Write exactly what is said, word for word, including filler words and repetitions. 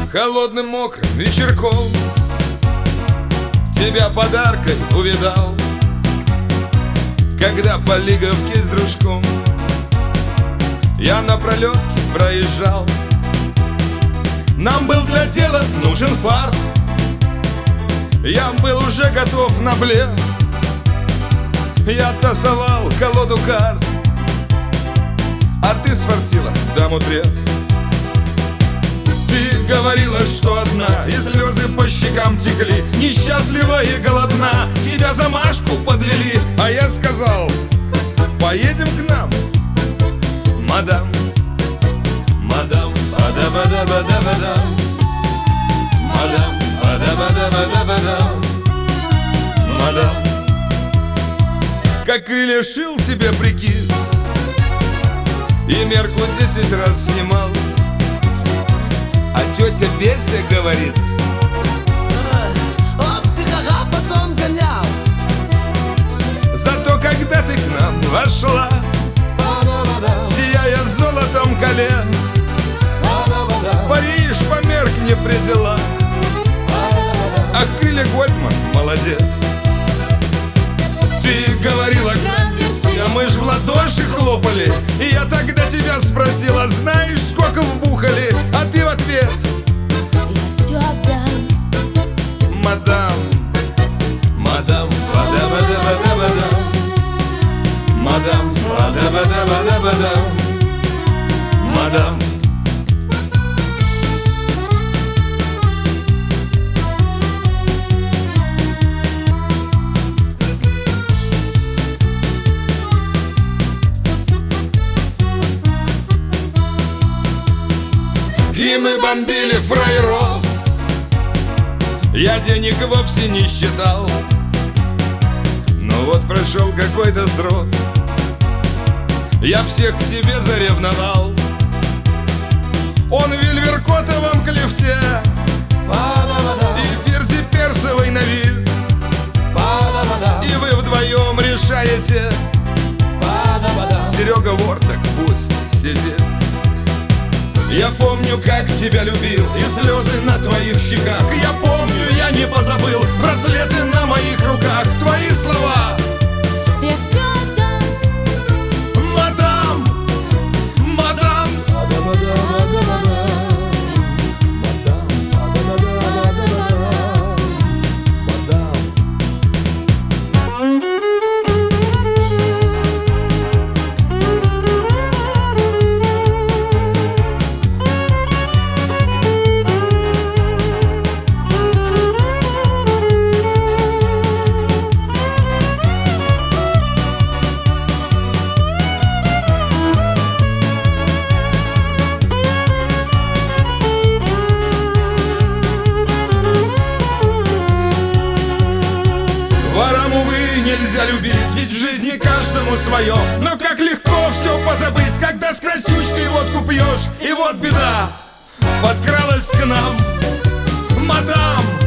Холодным мокрым вечерком тебя подаркой увидал, когда по Лиговке с дружком я на пролетке проезжал. Нам был для дела нужен фарт, я был уже готов на блеф. Я тасовал колоду карт, а ты сфартила даму треф. Ты говорила, что одна, и слезы по щекам текли, несчастлива и голодна, тебя за Машку подвели. А я сказал: поедем к нам, мадам. Мадам, бада-бада-бада-бада, мадам, бада-бада-бада-бада, мадам. Как крылья шил тебе прикид и мерку десять раз снимал, а тетя Беся говорит: ох, тихо потом гонял. зато когда ты к нам вошла, сияя золотом колец, Париж померк не при делах, а крылья Гольдман молодец. Ты говорила: а мы ж в ладоши хлопали, и я тогда тебя спросила: знаешь, сколько вбухали? А ты в ответ: я все отдам, мадам. Мадам, бада-бада-бада-бада, мадам, бада-бада-бада-бада, мадам. И мы бомбили фраеров, я денег вовсе не считал. Но вот прошел какой-то срок, я всех к тебе заревновал. Он в Вильверкотовом клифте и Ферзи Персовой на вид, и вы вдвоем решаете: Серега Ворток пусть сидит. Я помню, как тебя любил, и слезы на твоих щеках. Я помню, я не позабыл браслеты на моих руках. Твои слова: я все отдам, мадам, мадам. Ворам, увы, нельзя любить, ведь в жизни каждому свое. Но как легко все позабыть, когда с красючкой водку пьешь. И вот беда подкралась к нам, мадам.